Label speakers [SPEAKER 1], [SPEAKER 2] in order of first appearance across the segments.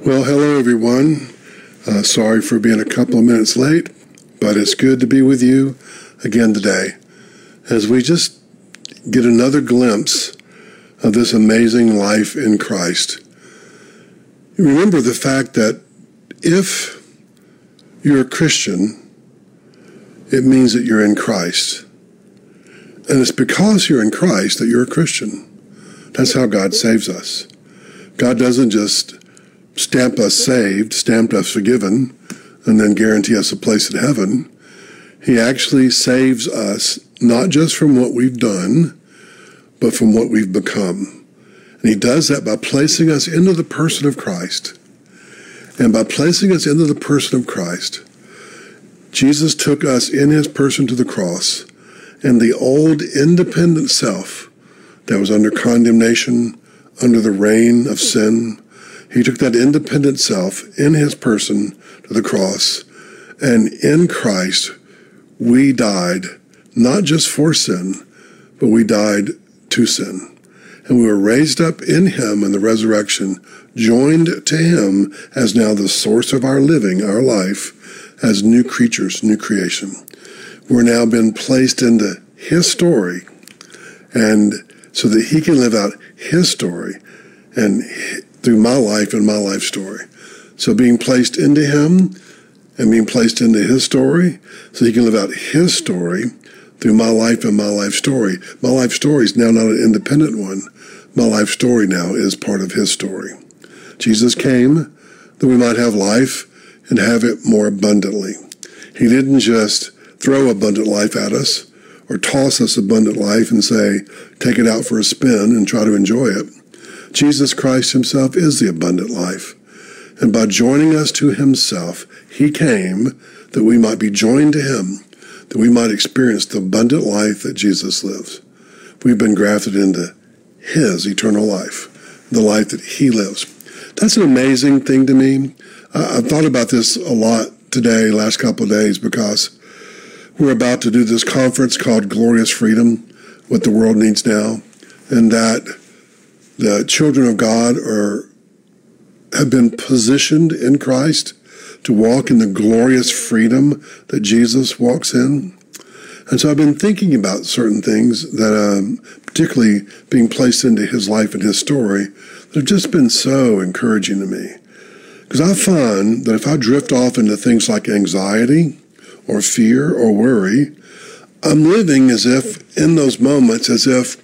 [SPEAKER 1] Well, hello, everyone. Sorry for being a couple of minutes late, but it's good to be with you again today as we just get another glimpse of this amazing life in Christ. Remember the fact that if you're a Christian, it means that you're in Christ. And it's because you're in Christ that you're a Christian. That's how God saves us. God doesn't just stamp us saved, stamp us forgiven, and then guarantee us a place in heaven. He actually saves us not just from what we've done, but from what we've become. And he does that by placing us into the person of Christ. And by placing us into the person of Christ, Jesus took us in his person to the cross, and the old independent self that was under condemnation, under the reign of sin, he took that independent self in his person to the cross, and in Christ, we died, not just for sin, but we died to sin. And we were raised up in him in the resurrection, joined to him as now the source of our living, our life, as new creatures, new creation. We're now been placed into his story, and so that he can live out his story and through my life and my life story. So being placed into him and being placed into his story so he can live out his story through my life and my life story. My life story is now not an independent one. My life story now is part of his story. Jesus came that we might have life and have it more abundantly. He didn't just throw abundant life at us or toss us abundant life and say, take it out for a spin and try to enjoy it. Jesus Christ himself is the abundant life. And by joining us to himself, he came that we might be joined to him, that we might experience the abundant life that Jesus lives. We've been grafted into his eternal life, the life that he lives. That's an amazing thing to me. I've thought about this a lot today, last couple of days, because we're about to do this conference called Glorious Freedom, What the World Needs Now, and that the children of God have been positioned in Christ to walk in the glorious freedom that Jesus walks in. And so I've been thinking about certain things that, particularly being placed into his life and his story, that have just been so encouraging to me. Because I find that if I drift off into things like anxiety or fear or worry, I'm living as if, in those moments, as if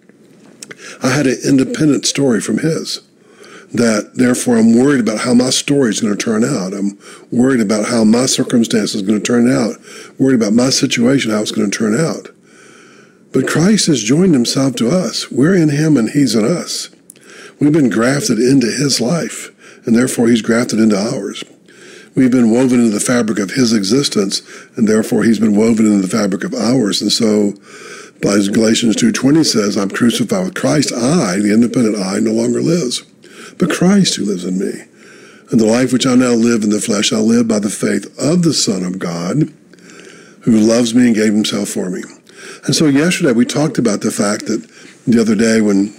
[SPEAKER 1] I had an independent story from his. That, therefore, I'm worried about how my story is going to turn out. I'm worried about how my circumstance is going to turn out. Worried about my situation, how it's going to turn out. But Christ has joined himself to us. We're in him and he's in us. We've been grafted into his life, and therefore he's grafted into ours. We've been woven into the fabric of his existence, and therefore he's been woven into the fabric of ours. And so, as Galatians 2:20 says, I'm crucified with Christ. I, the independent I, no longer lives, but Christ who lives in me. And the life which I now live in the flesh, I live by the faith of the Son of God, who loves me and gave himself for me. And so yesterday we talked about the fact that the other day when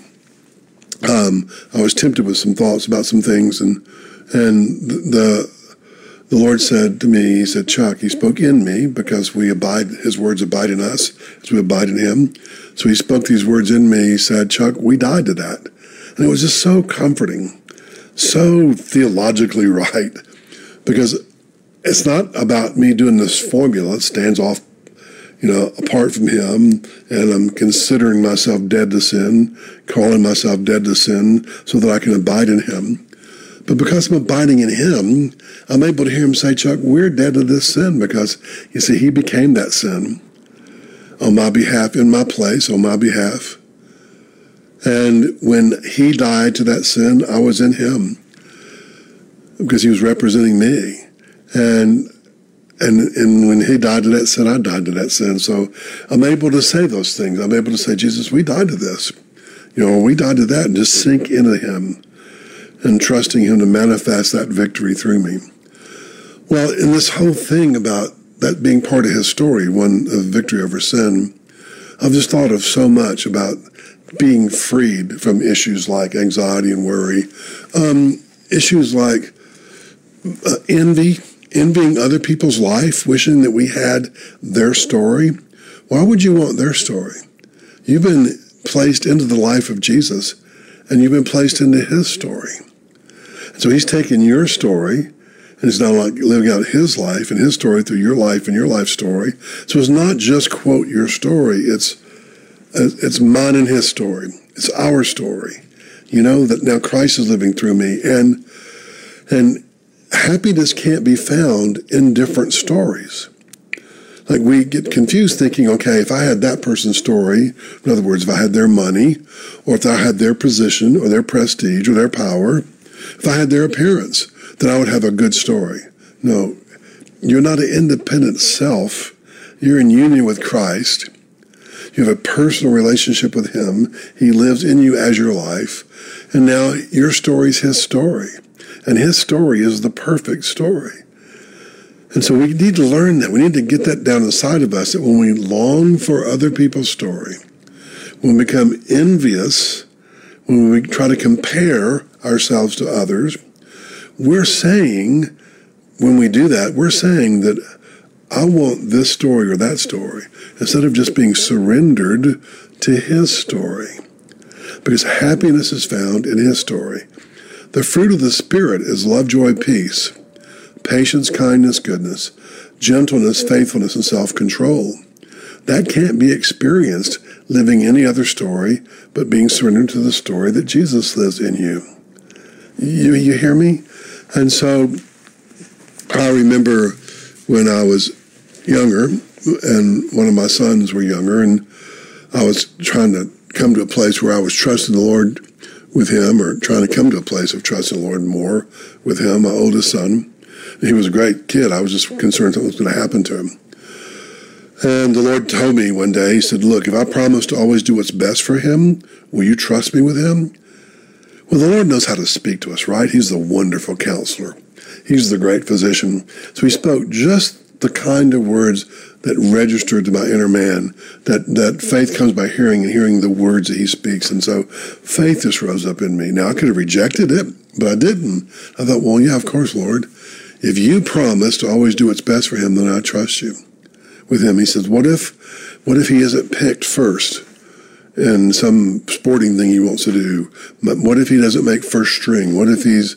[SPEAKER 1] I was tempted with some thoughts about some things, and the Lord said to me, he said, Chuck, he spoke in me because we abide, his words abide in us as we abide in him. So he spoke these words in me. He said, Chuck, we died to that. And it was just so comforting, so theologically right, because it's not about me doing this formula. It stands off, apart from him, and I'm considering myself dead to sin, calling myself dead to sin so that I can abide in him. But because I'm abiding in him, I'm able to hear him say, Chuck, we're dead to this sin because, you see, he became that sin on my behalf, in my place, on my behalf. And when he died to that sin, I was in him because he was representing me. And when he died to that sin, I died to that sin. So I'm able to say those things. I'm able to say, Jesus, we died to this. We died to that, and just sink into him and trusting him to manifest that victory through me. Well, in this whole thing about that being part of his story, one of victory over sin, I've just thought of so much about being freed from issues like anxiety and worry. issues like envying other people's life, wishing that we had their story. Why would you want their story? You've been placed into the life of Jesus, and you've been placed into his story. So he's taken your story, and it's now like living out his life and his story through your life and your life story. So it's not just, quote, your story. It's mine and his story. It's our story. You know, that now Christ is living through me. And happiness can't be found in different stories. Like, we get confused thinking, okay, if I had that person's story, in other words, if I had their money, or if I had their position, or their prestige, or their power, if I had their appearance, then I would have a good story. No, you're not an independent self. You're in union with Christ. You have a personal relationship with him. He lives in you as your life. And now your story is his story. And his story is the perfect story. And so we need to learn that. We need to get that down inside of us, that when we long for other people's story, when we become envious, when we try to compare ourselves to others, we're saying, when we do that, we're saying that I want this story or that story, instead of just being surrendered to his story. Because happiness is found in his story. The fruit of the Spirit is love, joy, peace, patience, kindness, goodness, gentleness, faithfulness, and self-control. That can't be experienced living any other story but being surrendered to the story that Jesus lives in you. You hear me? And so I remember when I was younger, and one of my sons were younger, and I was trying to come to a place where I was trusting the Lord with him, or trying to come to a place of trusting the Lord more with him, my oldest son. He was a great kid. I was just concerned something was going to happen to him. And the Lord told me one day, he said, look, if I promise to always do what's best for him, will you trust me with him? Well, the Lord knows how to speak to us, right? He's the wonderful counselor. He's the great physician. So he spoke just the kind of words that registered to my inner man, that faith comes by hearing, and hearing the words that he speaks. And so faith just rose up in me. Now, I could have rejected it, but I didn't. I thought, well, yeah, of course, Lord. If you promise to always do what's best for him, then I trust you with him. He says, what if he isn't picked first in some sporting thing he wants to do? What if he doesn't make first string? What if he's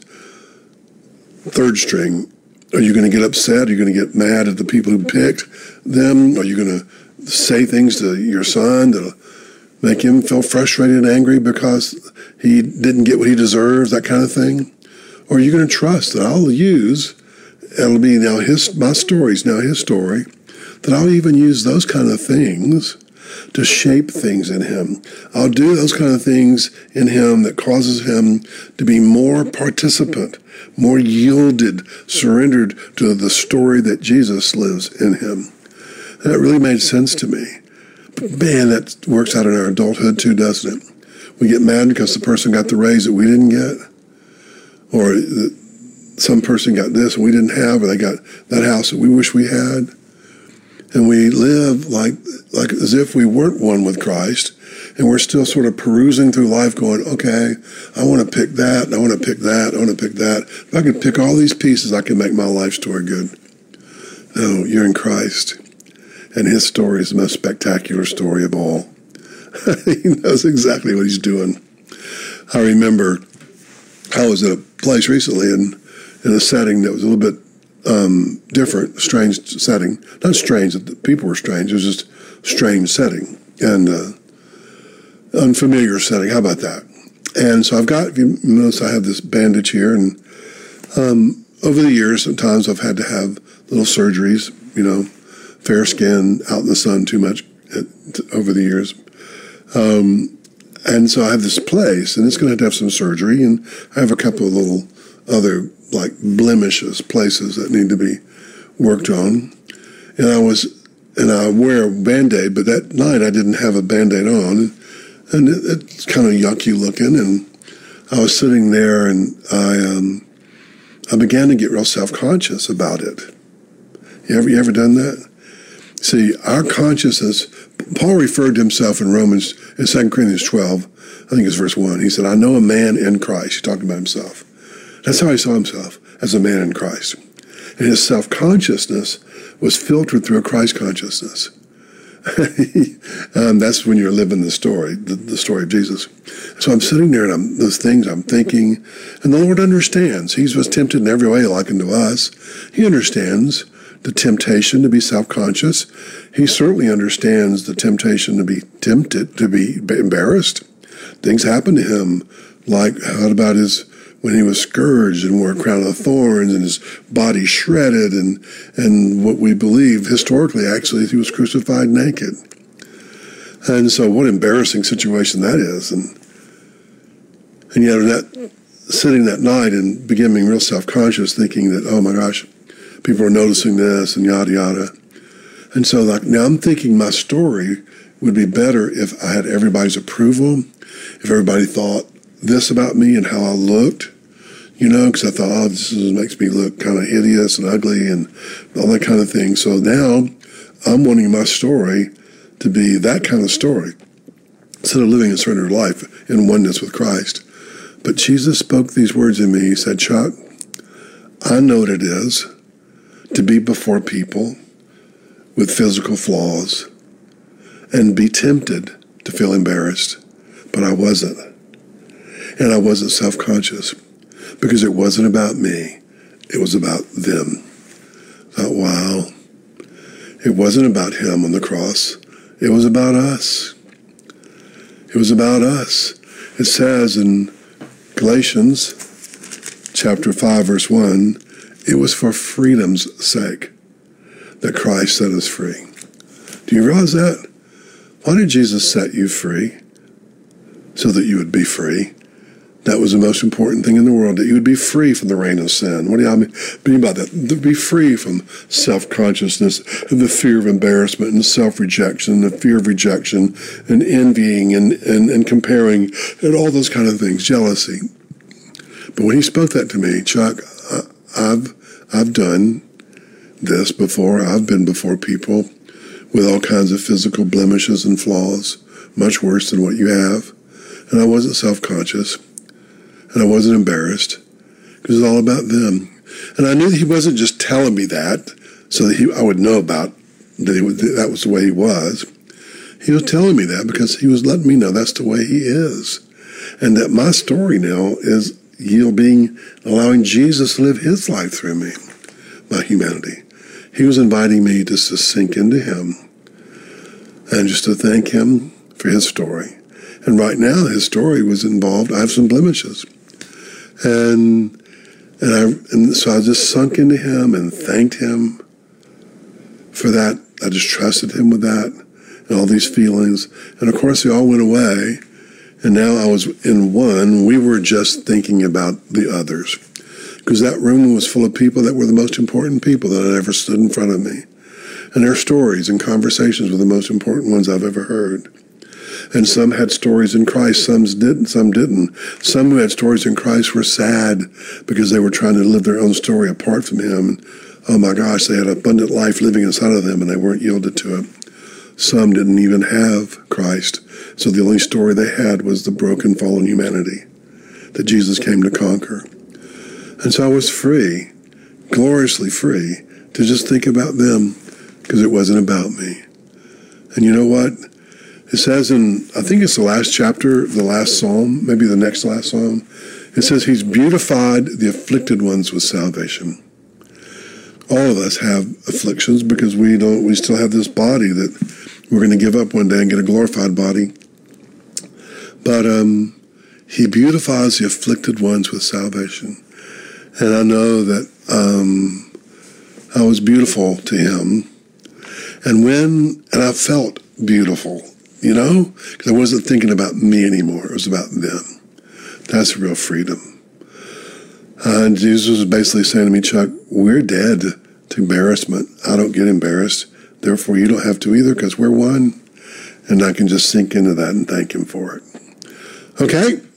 [SPEAKER 1] third string? Are you going to get upset? Are you going to get mad at the people who picked them? Are you going to say things to your son to make him feel frustrated and angry because he didn't get what he deserves, that kind of thing? Or are you going to trust that I'll use, it'll be now my story's now his story, that I'll even use those kind of things to shape things in him. I'll do those kind of things in him that causes him to be more participant, more yielded, surrendered to the story that Jesus lives in him. And that really made sense to me. But man, that works out in our adulthood too, doesn't it? We get mad because the person got the raise that we didn't get, or some person got this and we didn't have, or they got that house that we wish we had. And we live like as if we weren't one with Christ, and we're still sort of perusing through life going, okay, I want to pick that, and I want to pick that, I want to pick that. If I could pick all these pieces, I can make my life story good. No, you're in Christ, and his story is the most spectacular story of all. He knows exactly what he's doing. I remember I was at a place recently in a setting that was a little bit different, strange setting. Not strange that the people were strange. It was just a strange setting and unfamiliar setting. How about that? And so I've got, if you notice, I have this bandage here, and over the years, sometimes I've had to have little surgeries, fair skin, out in the sun too much over the years. And so I have this place, and it's going to have some surgery, and I have a couple of little other like blemishes, places that need to be worked on. And I wear a Band-Aid, but that night I didn't have a Band-Aid on, and it's kind of yucky looking. And I was sitting there, and I began to get real self-conscious about it. You ever done that? See, our consciousness, Paul referred to himself in 2 Corinthians 12, I think it's verse 1. He said, I know a man in Christ. He's talking about himself. That's how he saw himself, as a man in Christ. And his self-consciousness was filtered through a Christ consciousness. That's when you're living the story of Jesus. So I'm sitting there, and those things I'm thinking, and the Lord understands. He was tempted in every way like unto us. He understands the temptation to be self-conscious. He certainly understands the temptation to be tempted, to be embarrassed. Things happened to him, like how about when he was scourged and wore a crown of thorns and his body shredded, and what we believe historically, actually, he was crucified naked. And so what an embarrassing situation that is. And yet sitting that night and becoming real self-conscious, thinking that, oh my gosh, people are noticing this and yada, yada. And so now I'm thinking my story would be better if I had everybody's approval, if everybody thought this about me and how I looked, because I thought, oh, this makes me look kind of hideous and ugly and all that kind of thing. So now I'm wanting my story to be that kind of story, instead of living a surrendered life in oneness with Christ. But Jesus spoke these words in me. He said, Chuck, I know what it is to be before people with physical flaws and be tempted to feel embarrassed, but I wasn't. And I wasn't self-conscious. Because it wasn't about me. It was about them. I thought, wow. It wasn't about him on the cross. It was about us. It was about us. It says in Galatians chapter 5, verse 1, it was for freedom's sake that Christ set us free. Do you realize that? Why did Jesus set you free? So that you would be free. That was the most important thing in the world, that you would be free from the reign of sin. What do I mean by that? To be free from self-consciousness and the fear of embarrassment and self-rejection, the fear of rejection and envying and comparing and all those kind of things, jealousy. But when he spoke that to me, Chuck, I've done this before. I've been before people with all kinds of physical blemishes and flaws, much worse than what you have. And I wasn't self-conscious. And I wasn't embarrassed, because it was all about them. And I knew that he wasn't just telling me that so that I would know about that was the way he was. He was telling me that because he was letting me know that's the way he is. And that my story now is allowing Jesus to live his life through me, my humanity. He was inviting me just to sink into him and just to thank him for his story. And right now, his story was involved. I have some blemishes. And so I just sunk into him and thanked him for that. I just trusted him with that and all these feelings. And of course, they all went away. And now I was in one. We were just thinking about the others. Because that room was full of people that were the most important people that had ever stood in front of me. And their stories and conversations were the most important ones I've ever heard. And some had stories in Christ, some didn't. Some who had stories in Christ were sad because they were trying to live their own story apart from him. And, oh my gosh, they had abundant life living inside of them and they weren't yielded to it. Some didn't even have Christ. So the only story they had was the broken, fallen humanity that Jesus came to conquer. And so I was free, gloriously free, to just think about them because it wasn't about me. And you know what? It says I think it's the last chapter, the last psalm, maybe the next last psalm. It says he's beautified the afflicted ones with salvation. All of us have afflictions because we still have this body that we're going to give up one day and get a glorified body. But he beautifies the afflicted ones with salvation. And I know that I was beautiful to him. And I felt beautiful. Because I wasn't thinking about me anymore. It was about them. That's real freedom. And Jesus was basically saying to me, Chuck, we're dead to embarrassment. I don't get embarrassed. Therefore, you don't have to either because we're one. And I can just sink into that and thank him for it. Okay?